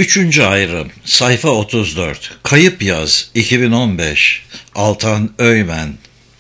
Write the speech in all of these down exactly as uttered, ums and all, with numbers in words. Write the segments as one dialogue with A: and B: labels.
A: Üçüncü ayrım, sayfa otuz dört, Kayıp Yaz, iki bin on beş, Altan Öymen.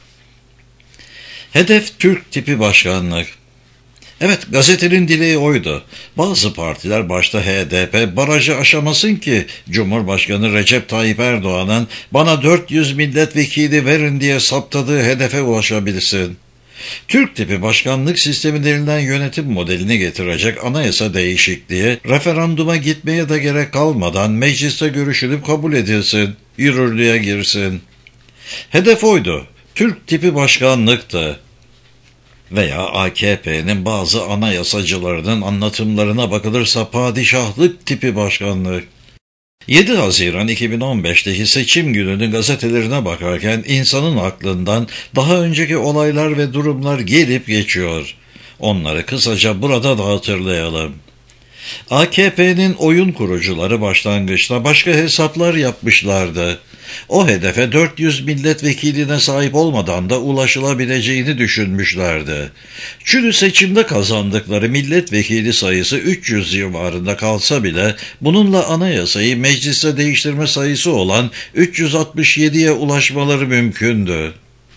A: Hedef Türk tipi başkanlık. Evet, gazetenin dileği oydu. Bazı partiler, başta H D P, barajı aşamasın ki Cumhurbaşkanı Recep Tayyip Erdoğan'ın bana dört yüz milletvekili verin diye saptadığı hedefe ulaşabilsin. Türk tipi başkanlık sistemlerinden yönetim modelini getirecek anayasa değişikliği, referanduma gitmeye de gerek kalmadan mecliste görüşülüp kabul edilsin, yürürlüğe girsin. Hedef oydu. Türk tipi başkanlıktı. Veya A K P'nin bazı anayasacılarının anlatımlarına bakılırsa padişahlık tipi başkanlık. yedi Haziran iki bin on beşteki seçim gününün gazetelerine bakarken insanın aklından daha önceki olaylar ve durumlar gelip geçiyor. Onları kısaca burada da hatırlayalım. A K P'nin oyun kurucuları başlangıçta başka hesaplar yapmışlardı. O hedefe dört yüz milletvekiline sahip olmadan da ulaşılabileceğini düşünmüşlerdi. Çünkü seçimde kazandıkları milletvekili sayısı üç yüz civarında kalsa bile bununla anayasayı mecliste değiştirme sayısı olan üç yüz altmış yediye ulaşmaları mümkündü.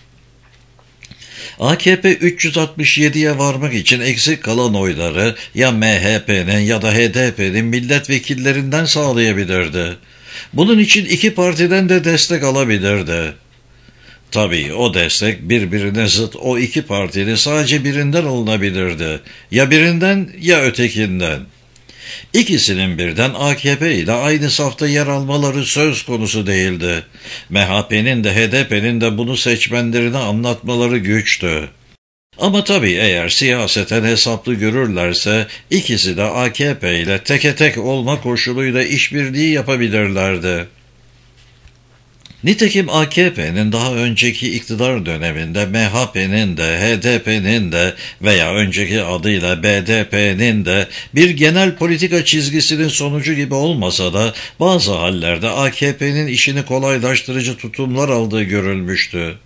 A: A K P üç yüz altmış yediye varmak için eksik kalan oyları ya M H P'nin ya da H D P'nin milletvekillerinden sağlayabilirdi. Bunun için iki partiden de destek alabilirdi. Tabii o destek birbirine zıt o iki partinin sadece birinden alınabilirdi. Ya birinden ya ötekinden. İkisinin birden A K P ile aynı safta yer almaları söz konusu değildi. M H P'nin de H D P'nin de bunu seçmenlerine anlatmaları güçtü. Ama tabii eğer siyaseten hesaplı görürlerse ikisi de A K P ile teke tek olma koşuluyla işbirliği yapabilirlerdi. Nitekim A K P'nin daha önceki iktidar döneminde M H P'nin de H D P'nin de veya önceki adıyla B D P'nin de bir genel politika çizgisinin sonucu gibi olmasa da bazı hallerde A K P'nin işini kolaylaştırıcı tutumlar aldığı görülmüştü.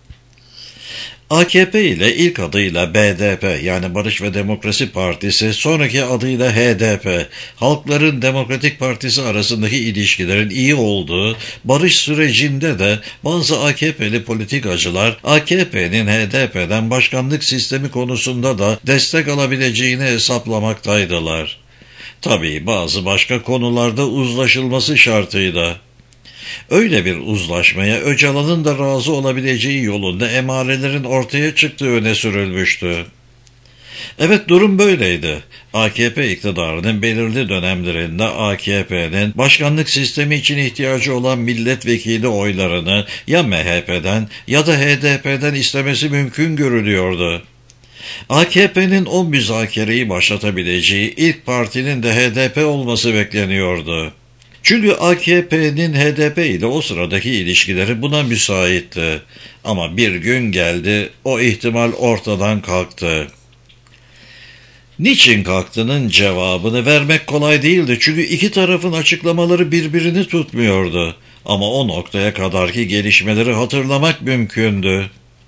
A: A K P ile ilk adıyla B D P yani Barış ve Demokrasi Partisi, sonraki adıyla H D P, Halkların Demokratik Partisi arasındaki ilişkilerin iyi olduğu barış sürecinde de bazı A K P'li politikacılar A K P'nin H D P'den başkanlık sistemi konusunda da destek alabileceğini hesaplamaktaydılar. Tabii bazı başka konularda uzlaşılması şartıyla. Öyle bir uzlaşmaya Öcalan'ın da razı olabileceği yolunda emarelerin ortaya çıktığı öne sürülmüştü. Evet, durum böyleydi. A K P iktidarının belirli dönemlerinde A K P'nin başkanlık sistemi için ihtiyacı olan milletvekili oylarını ya M H P'den ya da H D P'den istemesi mümkün görülüyordu. A K P'nin o müzakereyi başlatabileceği ilk partinin de H D P olması bekleniyordu. Çünkü A K P'nin H D P ile o sıradaki ilişkileri buna müsaitti. Ama bir gün geldi, o ihtimal ortadan kalktı. Niçin kalktığının cevabını vermek kolay değildi. Çünkü iki tarafın açıklamaları birbirini tutmuyordu. Ama o noktaya kadarki gelişmeleri hatırlamak mümkündü.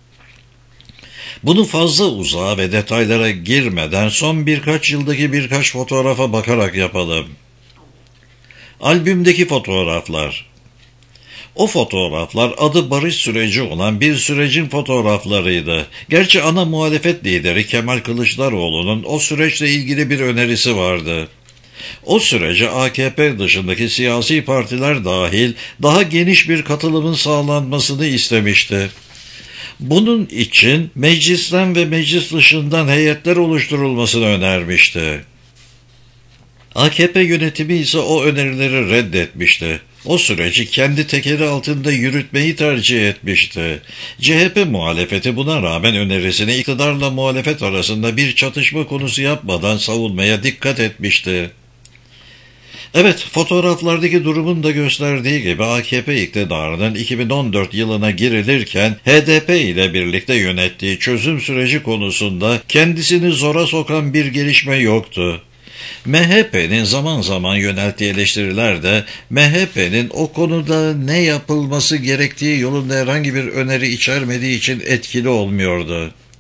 A: Bunu fazla uzağa ve detaylara girmeden son birkaç yıldaki birkaç fotoğrafa bakarak yapalım. Albümdeki fotoğraflar. O fotoğraflar adı barış süreci olan bir sürecin fotoğraflarıydı. Gerçi ana muhalefet lideri Kemal Kılıçdaroğlu'nun o süreçle ilgili bir önerisi vardı. O sürece A K P dışındaki siyasi partiler dahil daha geniş bir katılımın sağlanmasını istemişti. Bunun için meclisten ve meclis dışından heyetler oluşturulmasını önermişti. A K P yönetimi ise o önerileri reddetmişti. O süreci kendi tekeri altında yürütmeyi tercih etmişti. C H P muhalefeti buna rağmen önerisini iktidarla muhalefet arasında bir çatışma konusu yapmadan savunmaya dikkat etmişti. Evet, fotoğraflardaki durumun da gösterdiği gibi A K P iktidarının iki bin on dört yılına girilirken H D P ile birlikte yönettiği çözüm süreci konusunda kendisini zora sokan bir gelişme yoktu. M H P'nin zaman zaman yönelttiği eleştiriler de M H P'nin o konuda ne yapılması gerektiği yolunda herhangi bir öneri içermediği için etkili olmuyordu.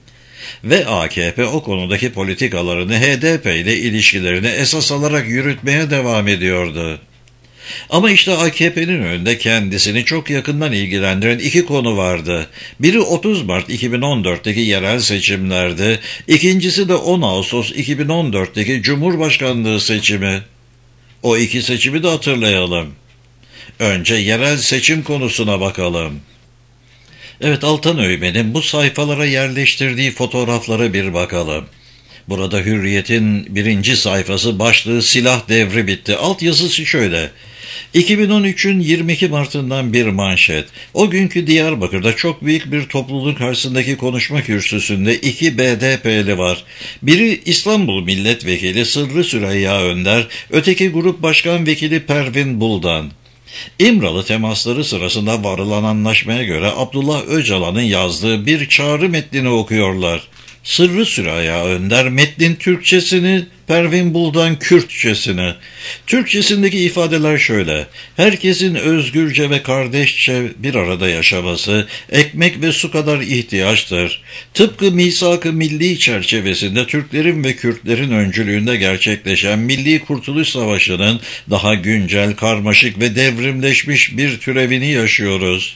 A: ve A K P o konudaki politikalarını H D P ile ilişkilerini esas alarak yürütmeye devam ediyordu. Ama işte A K P'nin önünde kendisini çok yakından ilgilendiren iki konu vardı. Biri otuz Mart iki bin on dörtteki yerel seçimlerdi, ikincisi de on Ağustos iki bin on dörtteki Cumhurbaşkanlığı seçimi. O iki seçimi de hatırlayalım. Önce yerel seçim konusuna bakalım. Evet, Altan Öğmen'in bu sayfalara yerleştirdiği fotoğraflara bir bakalım. Burada Hürriyet'in birinci sayfası başlığı silah devri bitti. Altyazısı şöyle. iki bin on üçün yirmi iki Mart'ından bir manşet. O günkü Diyarbakır'da çok büyük bir topluluğun karşısındaki konuşma kürsüsünde iki B D P'li var. Biri İstanbul Milletvekili Sırrı Süreyya Önder, öteki Grup Başkan Vekili Pervin Buldan. İmralı temasları sırasında varılan anlaşmaya göre Abdullah Öcalan'ın yazdığı bir çağrı metnini okuyorlar. Sırrı Süreyya Önder metnin Türkçesini, Pervin Buldan Kürtçesini. Türkçesindeki ifadeler şöyle: herkesin özgürce ve kardeşçe bir arada yaşaması ekmek ve su kadar ihtiyaçtır. Tıpkı misak-ı milli çerçevesinde Türklerin ve Kürtlerin öncülüğünde gerçekleşen Milli Kurtuluş Savaşı'nın daha güncel, karmaşık ve devrimleşmiş bir türevini yaşıyoruz.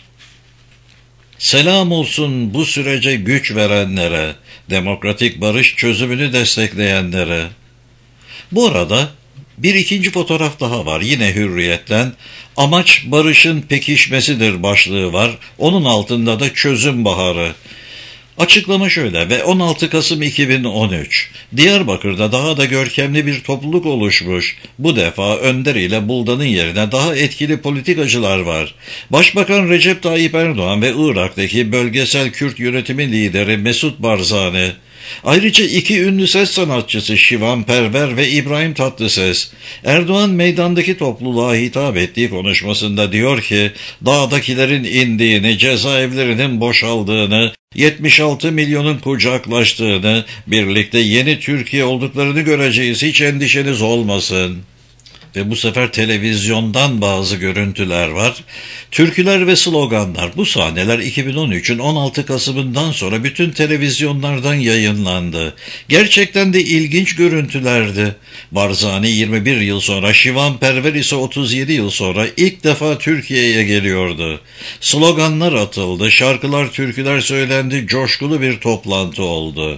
A: Selam olsun bu sürece güç verenlere, demokratik barış çözümünü destekleyenlere. Bu arada bir ikinci fotoğraf daha var, yine Hürriyet'ten. Amaç barışın pekişmesidir başlığı var. Onun altında da çözüm baharı. Açıklama şöyle: ve on altı Kasım iki bin on üç. Diyarbakır'da daha da görkemli bir topluluk oluşmuş. Bu defa Önder ile Buldan'ın yerine daha etkili politikacılar var. Başbakan Recep Tayyip Erdoğan ve Irak'taki bölgesel Kürt yönetimi lideri Mesut Barzani. Ayrıca iki ünlü ses sanatçısı Şivan Perver ve İbrahim Tatlıses. Erdoğan meydandaki topluluğa hitap ettiği konuşmasında diyor ki, dağdakilerin indiğini, cezaevlerinin boşaldığını, yetmiş altı milyonun kucaklaştığını, birlikte yeni Türkiye olduklarını göreceğiz, hiç endişeniz olmasın. Ve bu sefer televizyondan bazı görüntüler var. Türküler ve sloganlar. Bu sahneler iki bin on üçün on altı Kasım'ından sonra bütün televizyonlardan yayınlandı. Gerçekten de ilginç görüntülerdi. Barzani yirmi bir yıl sonra, Şivan Perver ise otuz yedi yıl sonra ilk defa Türkiye'ye geliyordu. Sloganlar atıldı, şarkılar, türküler söylendi, coşkulu bir toplantı oldu.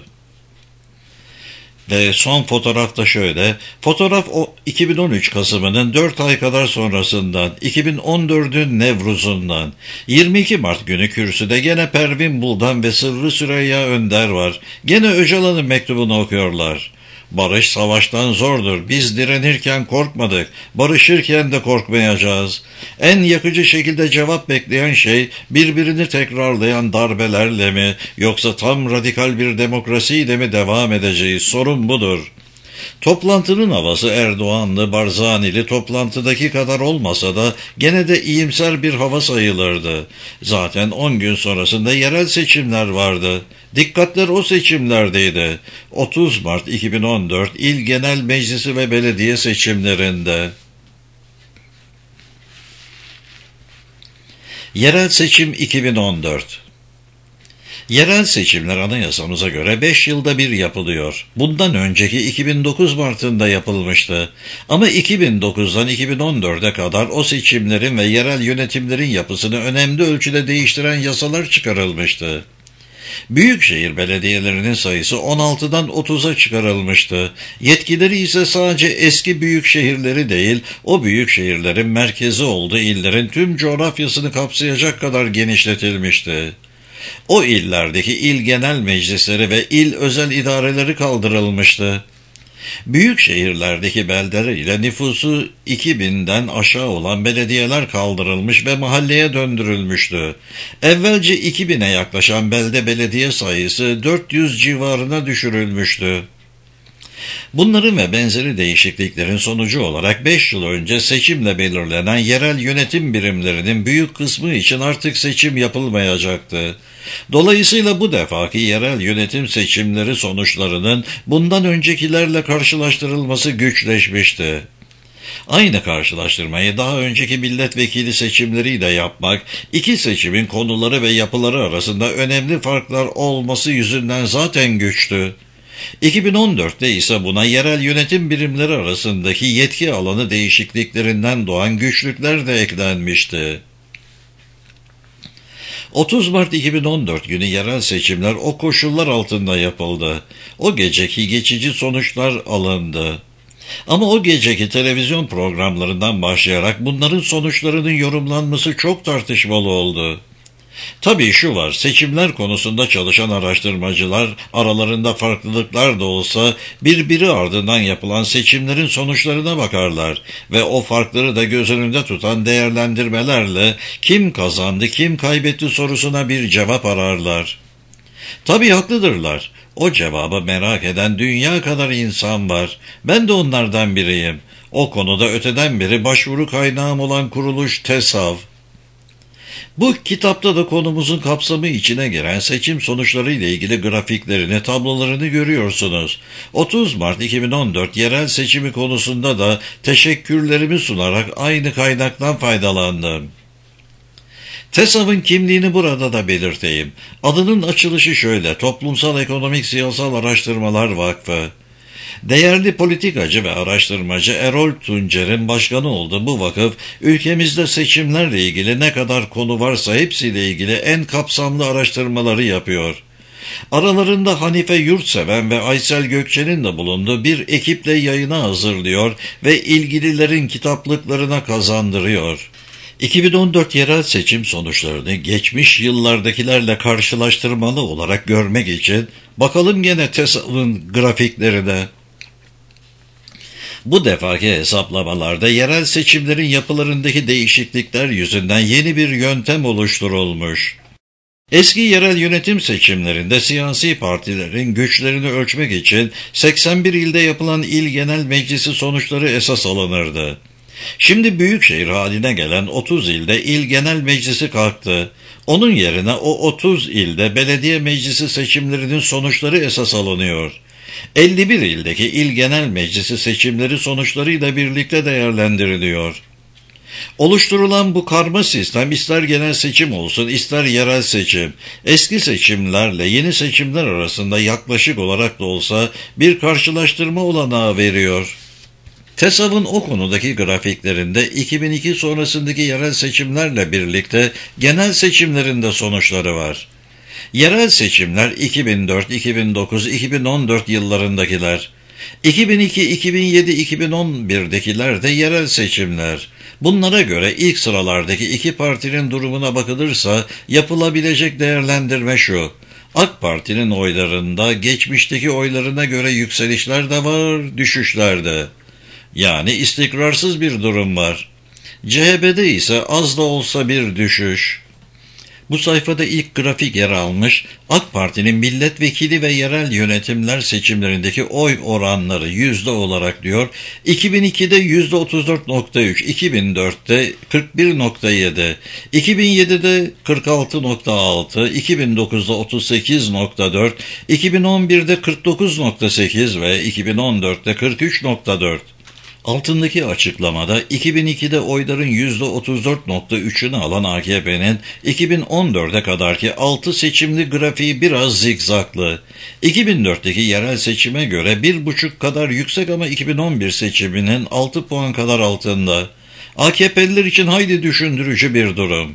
A: Ve son fotoğraf da şöyle. Fotoğraf o iki bin on üç Kasım'ının dört ay kadar sonrasından, iki bin on dördün Nevruz'undan. yirmi iki Mart günü kürsüde gene Pervin Buldan ve Sırrı Süreyya Önder var. Gene Öcalan'ın mektubunu okuyorlar. Barış savaştan zordur. Biz direnirken korkmadık. Barışırken de korkmayacağız. En yakıcı şekilde cevap bekleyen şey birbirini tekrarlayan darbelerle mi yoksa tam radikal bir demokrasiyle mi devam edeceğiz? Sorun budur. Toplantının havası Erdoğanlı, Barzanili toplantıdaki kadar olmasa da gene de iyimser bir hava sayılırdı. Zaten on gün sonrasında yerel seçimler vardı. Dikkatler o seçimlerdeydi. otuz Mart iki bin on dört İl Genel Meclisi ve belediye seçimlerinde. Yerel seçim iki bin on dört. Yerel seçimler anayasamıza göre beş yılda bir yapılıyor. Bundan önceki iki bin dokuz Mart'ında yapılmıştı. Ama iki bin dokuzdan iki bin on dörde kadar o seçimlerin ve yerel yönetimlerin yapısını önemli ölçüde değiştiren yasalar çıkarılmıştı. Büyükşehir belediyelerinin sayısı on altıdan otuza çıkarılmıştı. Yetkileri ise sadece eski büyükşehirleri değil, o büyükşehirlerin merkezi olduğu illerin tüm coğrafyasını kapsayacak kadar genişletilmişti. O illerdeki il genel meclisleri ve il özel idareleri kaldırılmıştı. Büyük şehirlerdeki beldeler ile nüfusu iki binden aşağı olan belediyeler kaldırılmış ve mahalleye döndürülmüştü. Evvelce iki bine yaklaşan belde belediye sayısı dört yüz civarına düşürülmüştü. Bunların ve benzeri değişikliklerin sonucu olarak beş yıl önce seçimle belirlenen yerel yönetim birimlerinin büyük kısmı için artık seçim yapılmayacaktı. Dolayısıyla bu defaki yerel yönetim seçimleri sonuçlarının bundan öncekilerle karşılaştırılması güçleşmişti. Aynı karşılaştırmayı daha önceki milletvekili seçimleriyle yapmak, iki seçimin konuları ve yapıları arasında önemli farklar olması yüzünden zaten güçtü. iki bin on dörtte ise buna yerel yönetim birimleri arasındaki yetki alanı değişikliklerinden doğan güçlükler de eklenmişti. otuz Mart iki bin on dört günü yerel seçimler o koşullar altında yapıldı. O geceki geçici sonuçlar alındı. Ama o geceki televizyon programlarından başlayarak bunların sonuçlarının yorumlanması çok tartışmalı oldu. Tabii şu var, seçimler konusunda çalışan araştırmacılar aralarında farklılıklar da olsa birbiri ardından yapılan seçimlerin sonuçlarına bakarlar ve o farkları da göz önünde tutan değerlendirmelerle kim kazandı kim kaybetti sorusuna bir cevap ararlar. Tabii haklıdırlar. O cevabı merak eden dünya kadar insan var. Ben de onlardan biriyim. O konuda öteden beri başvuru kaynağım olan kuruluş TESAV. Bu kitapta da konumuzun kapsamı içine giren seçim sonuçları ile ilgili grafiklerini, tablolarını görüyorsunuz. otuz Mart iki bin on dört yerel seçimi konusunda da teşekkürlerimi sunarak aynı kaynaktan faydalandım. TESAV'ın kimliğini burada da belirteyim. Adının açılışı şöyle: Toplumsal Ekonomik Siyasal Araştırmalar Vakfı. Değerli politikacı ve araştırmacı Erol Tuncer'in başkanı olduğu bu vakıf, ülkemizde seçimlerle ilgili ne kadar konu varsa hepsiyle ilgili en kapsamlı araştırmaları yapıyor. Aralarında Hanife Yurtseven ve Aysel Gökçe'nin de bulunduğu bir ekiple yayına hazırlıyor ve ilgililerin kitaplıklarına kazandırıyor. iki bin on dört yerel seçim sonuçlarını geçmiş yıllardakilerle karşılaştırmalı olarak görmek için bakalım gene TESAV'ın grafiklerine. Bu defaki hesaplamalarda yerel seçimlerin yapılarındaki değişiklikler yüzünden yeni bir yöntem oluşturulmuş. Eski yerel yönetim seçimlerinde siyasi partilerin güçlerini ölçmek için seksen bir ilde yapılan il genel meclisi sonuçları esas alınırdı. Şimdi büyükşehir haline gelen otuz ilde il genel meclisi kalktı. Onun yerine o otuz ilde belediye meclisi seçimlerinin sonuçları esas alınıyor. elli bir ildeki il genel meclisi seçimleri sonuçlarıyla birlikte değerlendiriliyor. Oluşturulan bu karma sistem ister genel seçim olsun ister yerel seçim, eski seçimlerle yeni seçimler arasında yaklaşık olarak da olsa bir karşılaştırma olanağı veriyor. TESAV'ın o konudaki grafiklerinde iki bin iki sonrasındaki yerel seçimlerle birlikte genel seçimlerin de sonuçları var. Yerel seçimler iki bin dört, iki bin dokuz, iki bin on dört yıllarındakiler. iki bin iki, iki bin yedi, iki bin on bir'dekiler de yerel seçimler. Bunlara göre ilk sıralardaki iki partinin durumuna bakılırsa yapılabilecek değerlendirme şu: AK Parti'nin oylarında geçmişteki oylarına göre yükselişler de var, düşüşler de. Yani istikrarsız bir durum var. C H P'de ise az da olsa bir düşüş. Bu sayfada ilk grafik yer almış, AK Parti'nin milletvekili ve yerel yönetimler seçimlerindeki oy oranları yüzde olarak diyor, iki bin iki'de yüzde otuz dört nokta üç, iki bin dört'te kırk bir nokta yedi, iki bin yedi'de kırk altı nokta altı, iki bin dokuz'da otuz sekiz nokta dört, iki bin on bir'de kırk dokuz nokta sekiz ve iki bin on dört'te kırk üç nokta dört. Altındaki açıklamada iki bin iki'de oyların yüzde otuz dört nokta üç'ünü alan A K P'nin iki bin on dört'e kadarki altı seçimli grafiği biraz zigzaklı. iki bin dört'teki yerel seçime göre bir buçuk kadar yüksek ama iki bin on bir seçiminin altı puan kadar altında. A K P'liler için hayli düşündürücü bir durum.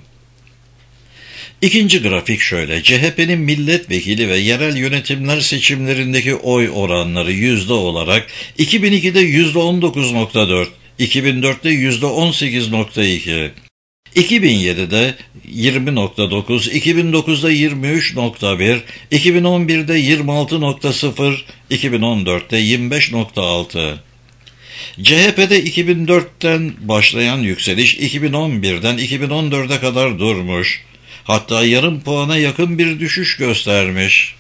A: İkinci grafik şöyle: C H P'nin milletvekili ve yerel yönetimler seçimlerindeki oy oranları yüzde olarak iki bin iki'de yüzde on dokuz nokta dört, iki bin dört'te yüzde on sekiz nokta iki, iki bin yedi'de yirmi nokta dokuz, iki bin dokuz'da yirmi üç nokta bir, iki bin on bir'de yirmi altı nokta sıfır, iki bin on dört'te yirmi beş nokta altı. C H P'de iki bin dört'ten başlayan yükseliş iki bin on bir'den iki bin on dört'e kadar durmuş. Hatta yarım puana yakın bir düşüş göstermiş.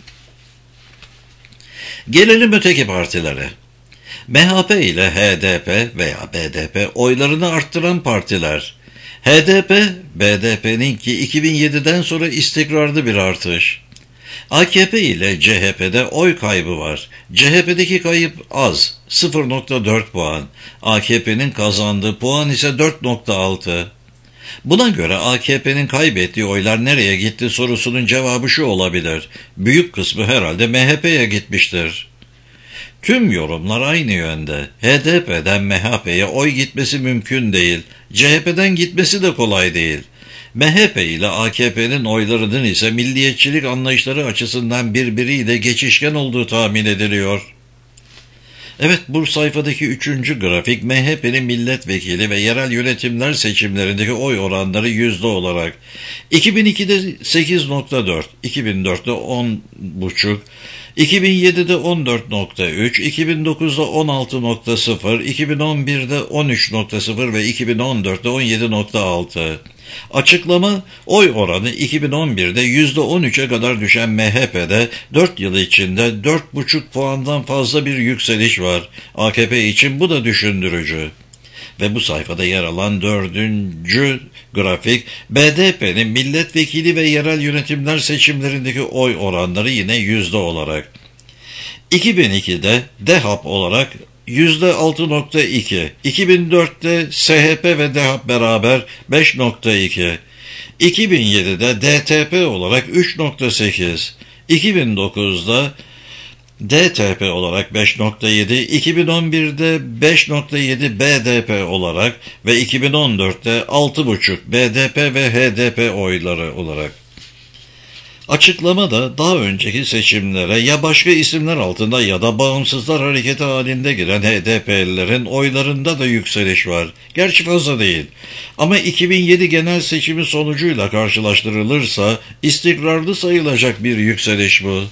A: Gelelim öteki partilere. M H P ile H D P veya B D P oylarını arttıran partiler. H D P, B D P'ninki iki bin yedi'den sonra istikrarlı bir artış. A K P ile C H P'de oy kaybı var. C H P'deki kayıp az, sıfır nokta dört puan. A K P'nin kazandığı puan ise dört nokta altı. Buna göre A K P'nin kaybettiği oylar nereye gitti sorusunun cevabı şu olabilir. Büyük kısmı herhalde M H P'ye gitmiştir. Tüm yorumlar aynı yönde. H D P'den M H P'ye oy gitmesi mümkün değil. C H P'den gitmesi de kolay değil. M H P ile A K P'nin oylarının ise milliyetçilik anlayışları açısından birbiriyle geçişken olduğu tahmin ediliyor. Evet, bu sayfadaki üçüncü grafik M H P'nin milletvekili ve yerel yönetimler seçimlerindeki oy oranları yüzde olarak. iki bin ikide sekiz nokta dört, iki bin dörtte on buçuk, iki bin yedide on dört nokta üç, iki bin dokuzda on altı nokta sıfır, iki bin on birde on üç nokta sıfır ve iki bin on dörtte on yedi nokta altı. Açıklama, oy oranı iki bin on birde yüzde on üçe kadar düşen M H P'de dört yıl içinde dört buçuk puandan fazla bir yükseliş var. A K P için bu da düşündürücü. Ve bu sayfada yer alan dördüncü grafik, B D P'nin milletvekili ve yerel yönetimler seçimlerindeki oy oranları yine yüzde olarak. iki bin ikide D H A P olarak yüzde altı nokta iki, iki bin dörtte S H P ve D H A P beraber beş nokta iki, iki bin yedide D T P olarak üç nokta sekiz, iki bin dokuzda D T P olarak beş nokta yedi, iki bin on birde beş nokta yedi B D P olarak ve iki bin on dörtte altı buçuk B D P ve H D P oyları olarak. Açıklamada daha önceki seçimlere ya başka isimler altında ya da bağımsızlar hareketi halinde giren H D P'lilerin oylarında da yükseliş var. Gerçi fazla değil. Ama iki bin yedi genel seçimi sonucuyla karşılaştırılırsa istikrarlı sayılacak bir yükseliş bu.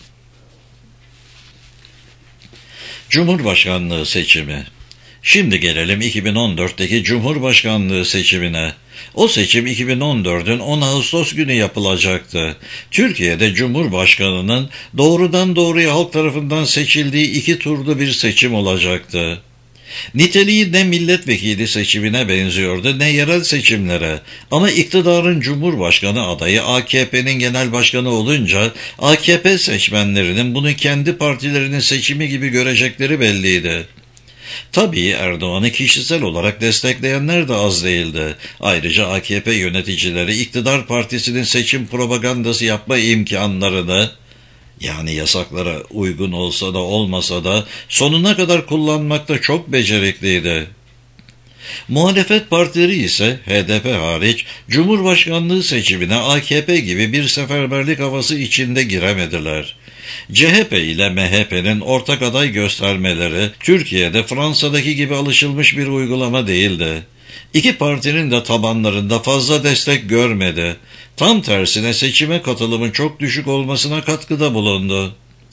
A: Cumhurbaşkanlığı seçimi. Şimdi gelelim iki bin on dörtteki Cumhurbaşkanlığı seçimine. O seçim iki bin on dördün on Ağustos günü yapılacaktı. Türkiye'de Cumhurbaşkanı'nın doğrudan doğruya halk tarafından seçildiği iki turlu bir seçim olacaktı. Niteliği ne milletvekili seçimine benziyordu ne yerel seçimlere. Ama iktidarın Cumhurbaşkanı adayı A K P'nin genel başkanı olunca A K P seçmenlerinin bunu kendi partilerinin seçimi gibi görecekleri belliydi. Tabii Erdoğan'ı kişisel olarak destekleyenler de az değildi. Ayrıca A K P yöneticileri iktidar partisinin seçim propagandası yapma imkanlarını, yani yasaklara uygun olsa da olmasa da sonuna kadar kullanmakta çok becerikliydi. Muhalefet partileri ise H D P hariç Cumhurbaşkanlığı seçimine A K P gibi bir seferberlik havası içinde giremediler. C H P ile M H P'nin ortak aday göstermeleri Türkiye'de Fransa'daki gibi alışılmış bir uygulama değildi. İki partinin de tabanlarında fazla destek görmedi. Tam tersine seçime katılımın çok düşük olmasına katkıda bulundu.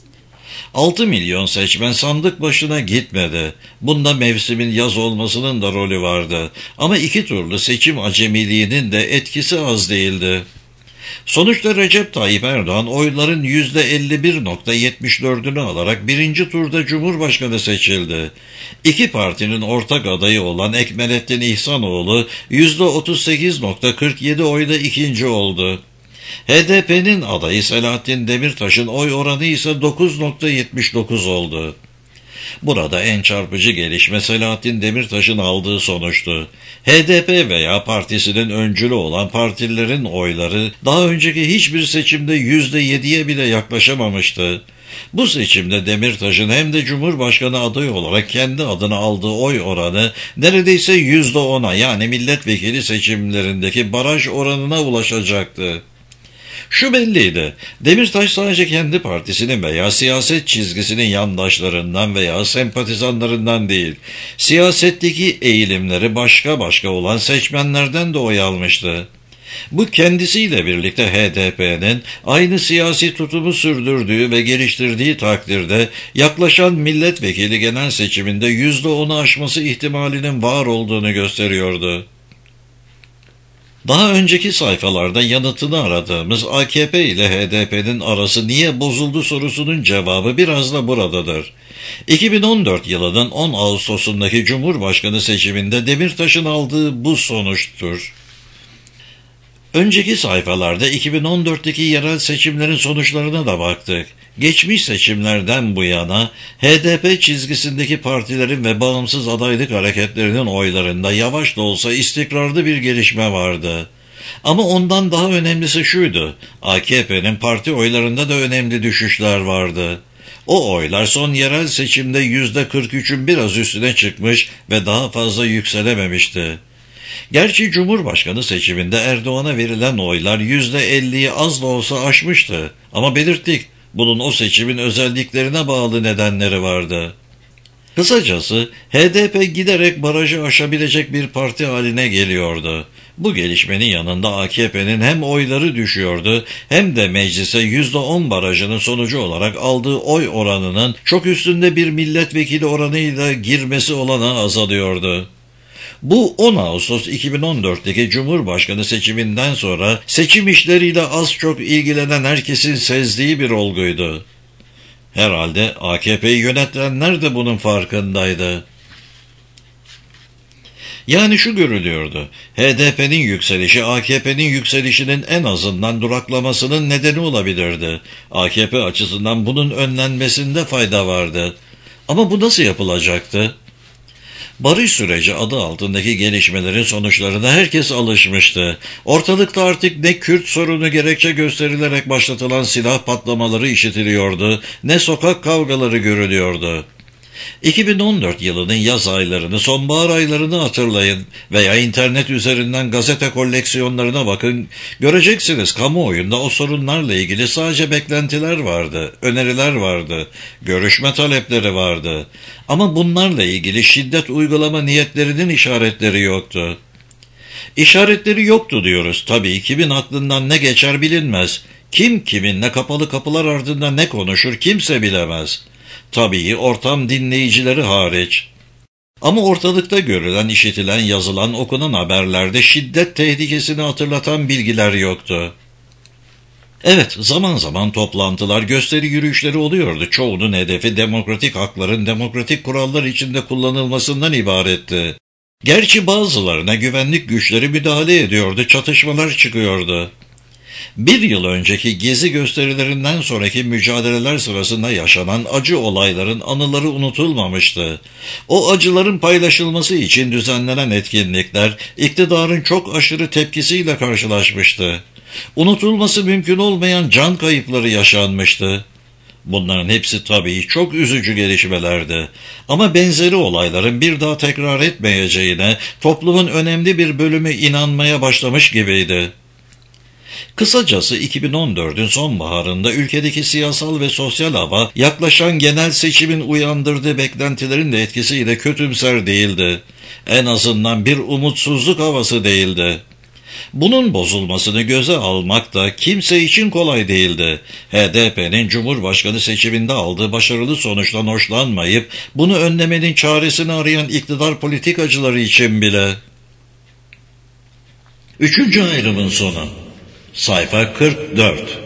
A: altı milyon seçmen sandık başına gitmedi. Bunda mevsimin yaz olmasının da rolü vardı. Ama iki turlu seçim acemiliğinin de etkisi az değildi. Sonuçta Recep Tayyip Erdoğan oyların yüzde elli bir nokta yetmiş dördünü alarak birinci turda Cumhurbaşkanı seçildi. İki partinin ortak adayı olan Ekmelettin İhsanoğlu yüzde otuz sekiz nokta kırk yedi oyla ikinci oldu. H D P'nin adayı Selahattin Demirtaş'ın oy oranı ise dokuz nokta yetmiş dokuz oldu. Burada en çarpıcı gelişme Selahattin Demirtaş'ın aldığı sonuçtu. H D P veya partisinin öncülü olan partilerin oyları daha önceki hiçbir seçimde yüzde yediye bile yaklaşamamıştı. Bu seçimde Demirtaş'ın hem de Cumhurbaşkanı adayı olarak kendi adına aldığı oy oranı neredeyse yüzde ona, yani milletvekili seçimlerindeki baraj oranına ulaşacaktı. Şu belliydi, Demirtaş sadece kendi partisinin veya siyaset çizgisinin yandaşlarından veya sempatizanlarından değil, siyasetteki eğilimleri başka başka olan seçmenlerden de oy almıştı. Bu kendisiyle birlikte H D P'nin aynı siyasi tutumu sürdürdüğü ve geliştirdiği takdirde yaklaşan milletvekili genel seçiminde yüzde onu aşması ihtimalinin var olduğunu gösteriyordu. Daha önceki sayfalarda yanıtını aradığımız A K P ile H D P'nin arası niye bozuldu sorusunun cevabı biraz da buradadır. iki bin on dört yılının on Ağustos'undaki Cumhurbaşkanı seçiminde Demirtaş'ın aldığı bu sonuçtur. Önceki sayfalarda iki bin on dörtteki yerel seçimlerin sonuçlarına da baktık. Geçmiş seçimlerden bu yana H D P çizgisindeki partilerin ve bağımsız adaylık hareketlerinin oylarında yavaş da olsa istikrarlı bir gelişme vardı. Ama ondan daha önemlisi şuydu, A K P'nin parti oylarında da önemli düşüşler vardı. O oylar son yerel seçimde yüzde kırk üçün biraz üstüne çıkmış ve daha fazla yükselememişti. Gerçi Cumhurbaşkanı seçiminde Erdoğan'a verilen oylar yüzde elliyi az da olsa aşmıştı. Ama belirttik, bunun o seçimin özelliklerine bağlı nedenleri vardı. Kısacası H D P giderek barajı aşabilecek bir parti haline geliyordu. Bu gelişmenin yanında A K P'nin hem oyları düşüyordu hem de meclise yüzde on barajının sonucu olarak aldığı oy oranının çok üstünde bir milletvekili oranıyla girmesi olanağı azalıyordu. Bu on Ağustos iki bin on dörtteki Cumhurbaşkanı seçiminden sonra seçim işleriyle az çok ilgilenen herkesin sezdiği bir olguydu. Herhalde A K P'yi yönetenler de bunun farkındaydı. Yani şu görülüyordu, H D P'nin yükselişi A K P'nin yükselişinin en azından duraklamasının nedeni olabilirdi. A K P açısından bunun önlenmesinde fayda vardı. Ama bu nasıl yapılacaktı? Barış süreci adı altındaki gelişmelerin sonuçlarına herkes alışmıştı. Ortalıkta artık ne Kürt sorunu gerekçe gösterilerek başlatılan silah patlamaları işitiliyordu, ne sokak kavgaları görülüyordu. iki bin on dört yılının yaz aylarını, sonbahar aylarını hatırlayın veya internet üzerinden gazete koleksiyonlarına bakın, göreceksiniz kamuoyunda o sorunlarla ilgili sadece beklentiler vardı, öneriler vardı, görüşme talepleri vardı. Ama bunlarla ilgili şiddet uygulama niyetlerinin işaretleri yoktu. İşaretleri yoktu diyoruz. Tabii kimin aklından ne geçer bilinmez. Kim kiminle kapalı kapılar ardında ne konuşur kimse bilemez. Tabii ortam dinleyicileri hariç. Ama ortalıkta görülen, işitilen, yazılan, okunan haberlerde şiddet tehlikesini hatırlatan bilgiler yoktu. Evet, zaman zaman toplantılar, gösteri yürüyüşleri oluyordu. Çoğunun hedefi demokratik hakların demokratik kurallar içinde kullanılmasından ibaretti. Gerçi bazılarına güvenlik güçleri müdahale ediyordu, çatışmalar çıkıyordu. Bir yıl önceki gezi gösterilerinden sonraki mücadeleler sırasında yaşanan acı olayların anıları unutulmamıştı. O acıların paylaşılması için düzenlenen etkinlikler iktidarın çok aşırı tepkisiyle karşılaşmıştı. Unutulması mümkün olmayan can kayıpları yaşanmıştı. Bunların hepsi tabii çok üzücü gelişmelerdi. Ama benzeri olayların bir daha tekrar etmeyeceğine toplumun önemli bir bölümü inanmaya başlamış gibiydi. Kısacası iki bin on dördün sonbaharında ülkedeki siyasal ve sosyal hava yaklaşan genel seçimin uyandırdığı beklentilerin de etkisiyle kötümser değildi. En azından bir umutsuzluk havası değildi. Bunun bozulmasını göze almak da kimse için kolay değildi. H D P'nin Cumhurbaşkanı seçiminde aldığı başarılı sonuçtan hoşlanmayıp bunu önlemenin çaresini arayan iktidar politikacıları için bile. Üçüncü ayrımın sonu. Sayfa kırk dört.